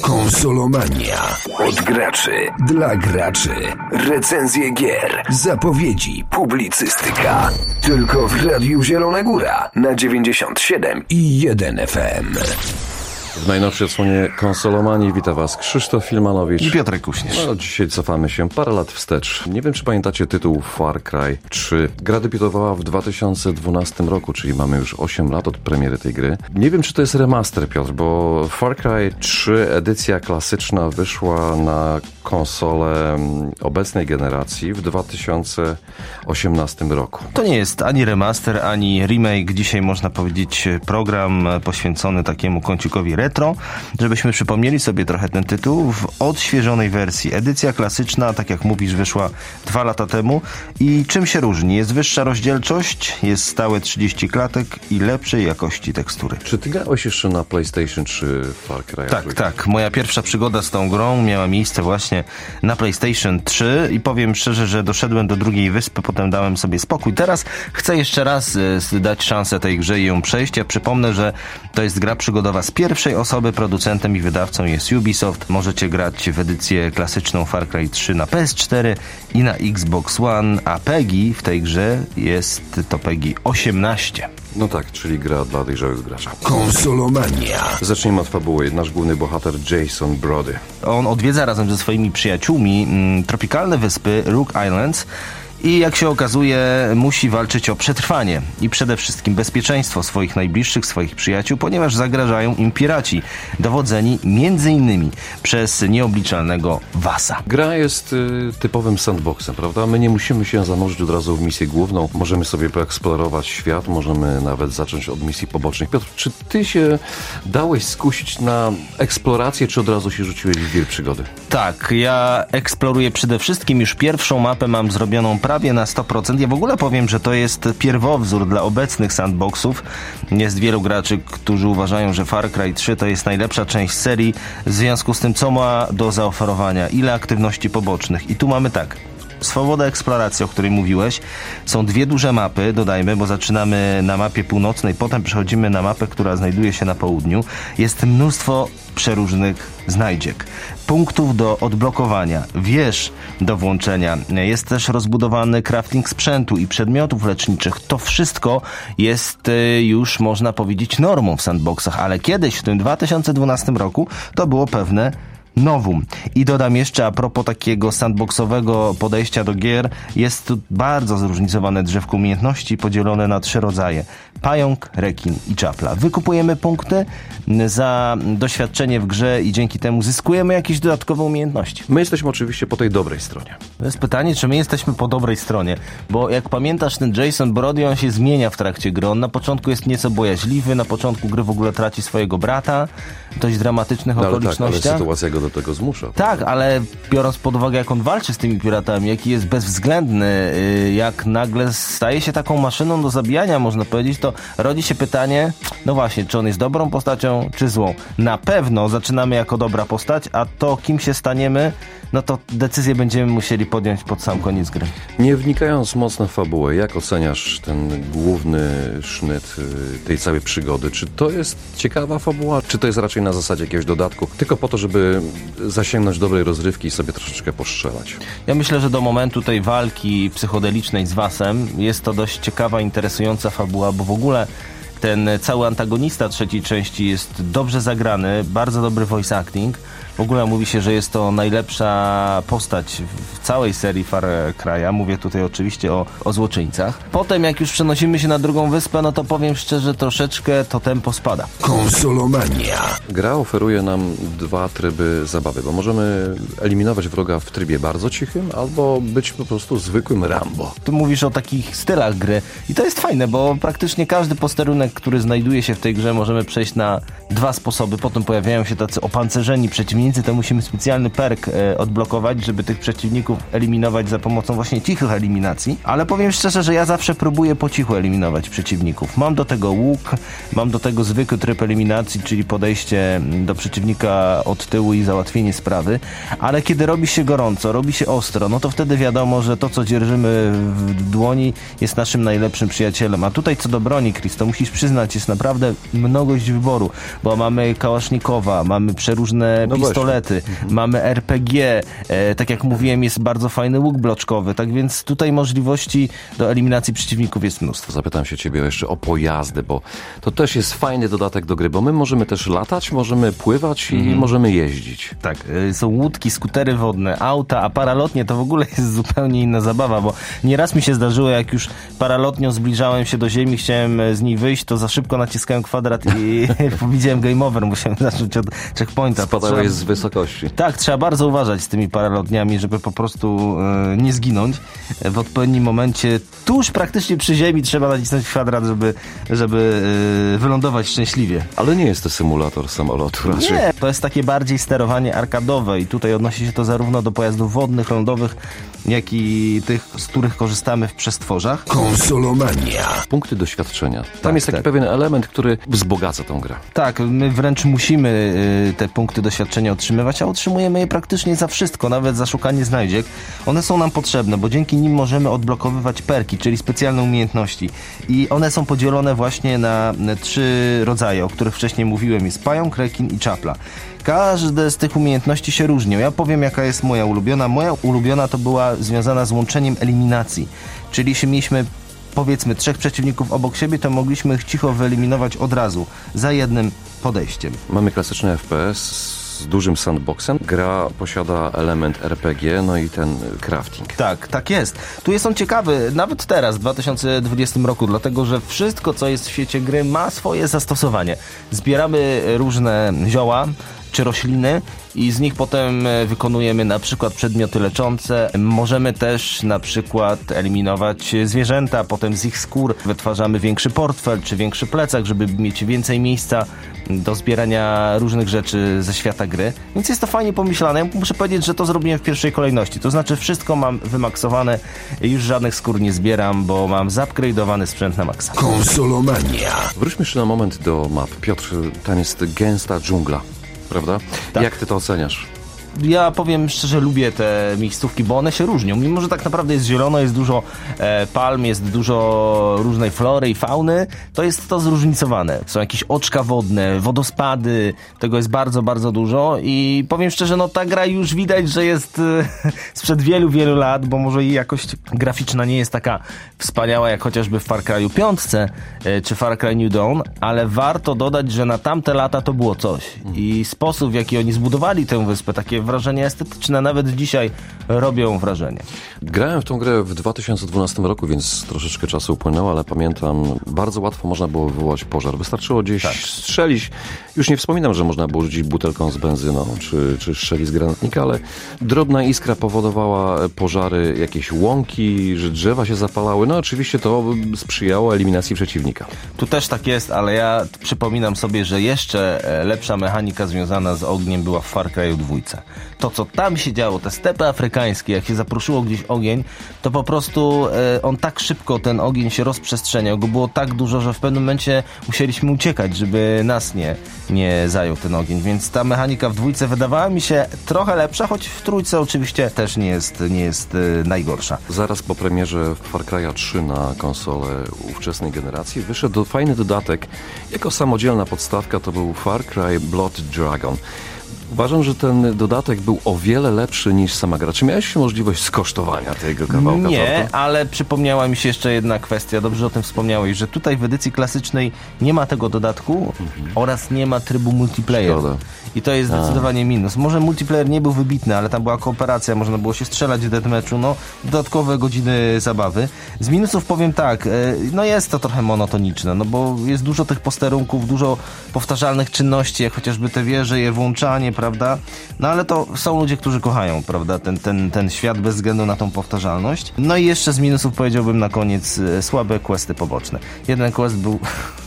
Konsolomania. Od graczy dla graczy. Recenzje gier, zapowiedzi, publicystyka. Tylko w Radiu Zielona Góra na 97,1 FM. W najnowszej odsłonie Konsolomanii wita Was Krzysztof Filmanowicz i Piotrek Kuśnierz. No, dzisiaj cofamy się parę lat wstecz. Nie wiem, czy pamiętacie tytuł Far Cry 3. Gra debiutowała w 2012 roku, czyli mamy już 8 lat od premiery tej gry. Nie wiem, czy to jest remaster, Piotr, bo Far Cry 3 edycja klasyczna wyszła na konsolę obecnej generacji w 2018 roku. To nie jest ani remaster, ani remake. Dzisiaj można powiedzieć program poświęcony takiemu kącikowi retro, żebyśmy przypomnieli sobie trochę ten tytuł w odświeżonej wersji. Edycja klasyczna, tak jak mówisz, wyszła 2 lata temu. I czym się różni? Jest wyższa rozdzielczość, jest stałe 30 klatek i lepszej jakości tekstury. Czy ty grałeś jeszcze na PlayStation 3 Far Cry? Tak. Moja pierwsza przygoda z tą grą miała miejsce właśnie na PlayStation 3 i powiem szczerze, że doszedłem do drugiej wyspy, potem dałem sobie spokój. Teraz chcę jeszcze raz dać szansę tej grze i ją przejść. Ja przypomnę, że to jest gra przygodowa z pierwszej osoby. Producentem i wydawcą jest Ubisoft. Możecie grać w edycję klasyczną Far Cry 3 na PS4 i na Xbox One, a PEGI w tej grze jest to PEGI 18. No tak, czyli gra dla dojrzałych graczy. Konsolomania. Zacznijmy od fabuły. Nasz główny bohater Jason Brody. On odwiedza razem ze swoimi przyjaciółmi tropikalne wyspy Rook Islands i jak się okazuje musi walczyć o przetrwanie i przede wszystkim bezpieczeństwo swoich najbliższych, swoich przyjaciół, ponieważ zagrażają im piraci, dowodzeni m.in. przez nieobliczalnego Vasa. Gra jest typowym sandboxem, prawda? My nie musimy się zanurzyć od razu w misję główną. Możemy sobie poeksplorować świat, możemy nawet zacząć od misji pobocznych. Piotr, czy ty się dałeś skusić na eksplorację, czy od razu się rzuciłeś w wir przygody? Tak, ja eksploruję przede wszystkim. Już pierwszą mapę mam zrobioną prawie na 100%. Ja w ogóle powiem, że to jest pierwowzór dla obecnych sandboxów. Jest wielu graczy, którzy uważają, że Far Cry 3 to jest najlepsza część serii, w związku z tym, co ma do zaoferowania, ile aktywności pobocznych. I tu mamy tak. Swoboda eksploracji, o której mówiłeś. Są 2 duże mapy, dodajmy, bo zaczynamy na mapie północnej, potem przechodzimy na mapę, która znajduje się na południu. Jest mnóstwo przeróżnych znajdziek, punktów do odblokowania, wież do włączenia. Jest też rozbudowany crafting sprzętu i przedmiotów leczniczych. To wszystko jest już, można powiedzieć, normą w sandboxach, ale kiedyś, w tym 2012 roku, to było pewne novum. I dodam jeszcze, a propos takiego sandboxowego podejścia do gier, jest tu bardzo zróżnicowane drzewko umiejętności podzielone na 3 rodzaje. Pająk, rekin i czapla. Wykupujemy punkty za doświadczenie w grze i dzięki temu zyskujemy jakieś dodatkowe umiejętności. My jesteśmy oczywiście po tej dobrej stronie. To jest pytanie, czy my jesteśmy po dobrej stronie, bo jak pamiętasz, ten Jason Brody, on się zmienia w trakcie gry. On na początku jest nieco bojaźliwy, na początku gry w ogóle traci swojego brata w dość dramatycznych okolicznościach. Tak, ale sytuacja go do tego zmusza. Tak, ale biorąc pod uwagę, jak on walczy z tymi piratami, jaki jest bezwzględny, jak nagle staje się taką maszyną do zabijania, można powiedzieć, to rodzi się pytanie, no właśnie, czy on jest dobrą postacią, czy złą. Na pewno zaczynamy jako dobra postać, a to, kim się staniemy, no to decyzję będziemy musieli podjąć pod sam koniec gry. Nie wnikając mocno w fabułę, jak oceniasz ten główny sznyt tej całej przygody? Czy to jest ciekawa fabuła, czy to jest raczej na zasadzie jakiegoś dodatku, tylko po to, żeby zasięgnąć dobrej rozrywki i sobie troszeczkę postrzelać? Ja myślę, że do momentu tej walki psychodelicznej z Vasem jest to dość ciekawa, interesująca fabuła, bo w ogóle ten cały antagonista trzeciej części jest dobrze zagrany, bardzo dobry voice acting. W ogóle mówi się, że jest to najlepsza postać w całej serii Far Cry'a. Mówię tutaj oczywiście o złoczyńcach. Potem jak już przenosimy się na drugą wyspę, no to powiem szczerze, troszeczkę to tempo spada. Konsolomania. Gra oferuje nam 2 tryby zabawy, bo możemy eliminować wroga w trybie bardzo cichym, albo być po prostu zwykłym Rambo. Tu mówisz o takich stylach gry i to jest fajne, bo praktycznie każdy posterunek, który znajduje się w tej grze, możemy przejść na 2 sposoby. Potem pojawiają się tacy opancerzeni przeciwnicy, to musimy specjalny perk odblokować, żeby tych przeciwników eliminować za pomocą właśnie cichych eliminacji. Ale powiem szczerze, że ja zawsze próbuję po cichu eliminować przeciwników. Mam do tego łuk, mam do tego zwykły tryb eliminacji, czyli podejście do przeciwnika od tyłu i załatwienie sprawy. Ale kiedy robi się gorąco, robi się ostro, no to wtedy wiadomo, że to, co dzierżymy w dłoni, jest naszym najlepszym przyjacielem. A tutaj co do broni, Chris, to musisz przyznać, jest naprawdę mnogość wyboru, bo mamy kałasznikowa, mamy przeróżne pistolety, pistolety, mamy RPG, tak jak mówiłem, jest bardzo fajny łuk bloczkowy, tak więc tutaj możliwości do eliminacji przeciwników jest mnóstwo. Zapytam się ciebie jeszcze o pojazdy, bo to też jest fajny dodatek do gry, bo my możemy też latać, możemy pływać i możemy jeździć. Tak, są łódki, skutery wodne, auta, a paralotnie to w ogóle jest zupełnie inna zabawa, bo nieraz mi się zdarzyło, jak już paralotnią zbliżałem się do ziemi, chciałem z niej wyjść, to za szybko naciskałem kwadrat i widziałem game over, musiałem zacząć od checkpointa. Spadałeś z wysokości. Tak, trzeba bardzo uważać z tymi paralotniami, żeby po prostu nie zginąć. W odpowiednim momencie, tuż praktycznie przy ziemi trzeba nacisnąć kwadrat, żeby wylądować szczęśliwie. Ale nie jest to symulator samolotu raczej. Nie, to jest takie bardziej sterowanie arkadowe i tutaj odnosi się to zarówno do pojazdów wodnych, lądowych, jak i tych, z których korzystamy w przestworzach. Konsolomania. Punkty doświadczenia. Tam jest taki pewien element, który wzbogaca tą grę. Tak, my wręcz musimy te punkty doświadczenia otrzymywać, a otrzymujemy je praktycznie za wszystko, nawet za szukanie znajdziek. One są nam potrzebne, bo dzięki nim możemy odblokowywać perki, czyli specjalne umiejętności. I one są podzielone właśnie na 3 rodzaje, o których wcześniej mówiłem. Jest pająk, rekin i czapla. Każde z tych umiejętności się różnią. Ja powiem, jaka jest moja ulubiona. Moja ulubiona to była związana z łączeniem eliminacji. Czyli jeśli mieliśmy, powiedzmy, 3 przeciwników obok siebie, to mogliśmy ich cicho wyeliminować od razu, za jednym podejściem. Mamy klasyczny FPS z dużym sandboxem. Gra posiada element RPG, no i ten crafting. Tak jest. Tu jest on ciekawy, nawet teraz, w 2020 roku, dlatego, że wszystko, co jest w świecie gry, ma swoje zastosowanie. Zbieramy różne zioła czy rośliny i z nich potem wykonujemy na przykład przedmioty leczące. Możemy też na przykład eliminować zwierzęta, potem z ich skór wytwarzamy większy portfel czy większy plecak, żeby mieć więcej miejsca do zbierania różnych rzeczy ze świata gry. Więc jest to fajnie pomyślane. Ja muszę powiedzieć, że to zrobiłem w pierwszej kolejności. To znaczy wszystko mam wymaksowane, już żadnych skór nie zbieram, bo mam zupgrade'owany sprzęt na maksa. Konsolomania. Wróćmy jeszcze na moment do map. Piotr, tam jest gęsta dżungla, prawda? Tak. Jak ty to oceniasz? Ja powiem szczerze, lubię te miejscówki, bo one się różnią. Mimo że tak naprawdę jest zielono, jest dużo palm, jest dużo różnej flory i fauny, to jest to zróżnicowane. Są jakieś oczka wodne, wodospady, tego jest bardzo, bardzo dużo i powiem szczerze, no ta gra już widać, że jest sprzed wielu, wielu lat, bo może jej jakość graficzna nie jest taka wspaniała jak chociażby w Far Cry'u 5 czy Far Cry New Dawn, ale warto dodać, że na tamte lata to było coś. I sposób, w jaki oni zbudowali tę wyspę, takie wrażenie estetyczne nawet dzisiaj robią wrażenie. Grałem w tą grę w 2012 roku, więc troszeczkę czasu upłynęło, ale pamiętam, bardzo łatwo można było wywołać pożar. Wystarczyło gdzieś strzelić. Już nie wspominam, że można było rzucić butelką z benzyną, czy strzelić z granatnika, ale drobna iskra powodowała pożary, jakieś łąki, że drzewa się zapalały. No oczywiście to sprzyjało eliminacji przeciwnika. Tu też tak jest, ale ja przypominam sobie, że jeszcze lepsza mechanika związana z ogniem była w Far Cry'u 2. To, co tam się działo, te stepy afrykańskie, jak się zaproszyło gdzieś ogień, to po prostu on tak szybko, ten ogień się rozprzestrzeniał, go było tak dużo, że w pewnym momencie musieliśmy uciekać, żeby nas nie zajął ten ogień, więc ta mechanika w 2 wydawała mi się trochę lepsza, choć w 3 oczywiście też nie jest najgorsza. Zaraz po premierze Far Cry'a 3 na konsolę ówczesnej generacji wyszedł fajny dodatek. Jako samodzielna podstawka to był Far Cry Blood Dragon. Uważam, że ten dodatek był o wiele lepszy niż sama gra. Czy miałeś możliwość skosztowania tego kawałka? Nie, tortu? ale przypomniała mi się jeszcze jedna kwestia. Dobrze o tym wspomniałeś, że tutaj w edycji klasycznej nie ma tego dodatku oraz nie ma trybu multiplayer. Szkoda. I to jest zdecydowanie minus. Może multiplayer nie był wybitny, ale tam była kooperacja, można było się strzelać w deathmatchu, no dodatkowe godziny zabawy. Z minusów powiem tak, no jest to trochę monotoniczne, no bo jest dużo tych posterunków, dużo powtarzalnych czynności, jak chociażby te wieże, je włączanie, prawda? No ale to są ludzie, którzy kochają, prawda, ten świat bez względu na tą powtarzalność. No i jeszcze z minusów powiedziałbym na koniec słabe questy poboczne. Jeden quest był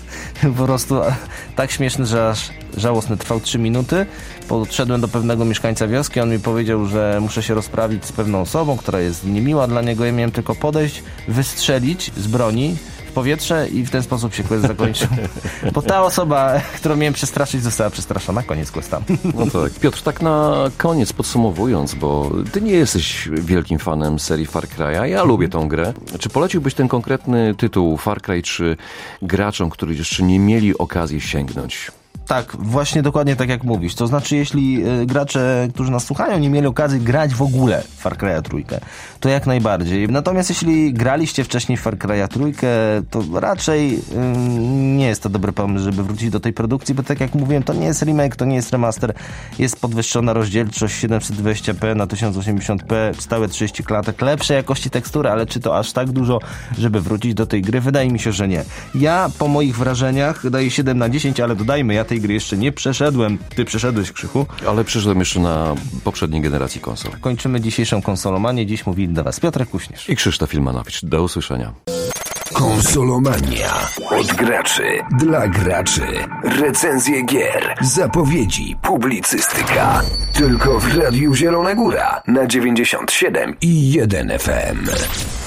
po prostu tak śmieszny, że aż żałosny, trwał 3 minuty. Podszedłem do pewnego mieszkańca wioski, on mi powiedział, że muszę się rozprawić z pewną osobą, która jest niemiła dla niego. Ja miałem tylko podejść, wystrzelić z broni w powietrze i w ten sposób się quest zakończył. Bo ta osoba, którą miałem przestraszyć, została przestraszona. Koniec questa. No tak. Piotr, tak na koniec podsumowując, bo ty nie jesteś wielkim fanem serii Far Cry'a, ja lubię tą grę. Czy poleciłbyś ten konkretny tytuł Far Cry 3 graczom, którzy jeszcze nie mieli okazji sięgnąć? Tak, właśnie dokładnie tak jak mówisz. To znaczy, jeśli gracze, którzy nas słuchają, nie mieli okazji grać w ogóle w Far Cry'a 3, to jak najbardziej. Natomiast jeśli graliście wcześniej w Far Cry'a 3, to raczej nie jest to dobry pomysł, żeby wrócić do tej produkcji, bo tak jak mówiłem, to nie jest remake, to nie jest remaster. Jest podwyższona rozdzielczość 720p na 1080p, stałe 30 klatek, lepszej jakości tekstury, ale czy to aż tak dużo, żeby wrócić do tej gry? Wydaje mi się, że nie. Ja po moich wrażeniach daję 7 na 10, ale dodajmy, ja tej gry jeszcze nie przeszedłem. Ty przeszedłeś, Krzychu? Ale przyszedłem jeszcze na poprzedniej generacji konsol. Kończymy dzisiejszą konsolomanię. Dziś mówili do Was Piotrek Kuśnierz I Krzysztof Filmanowicz. Do usłyszenia. Konsolomania. Od graczy dla graczy. Recenzje gier, zapowiedzi, publicystyka. Tylko w Radiu Zielona Góra na 97,1 FM.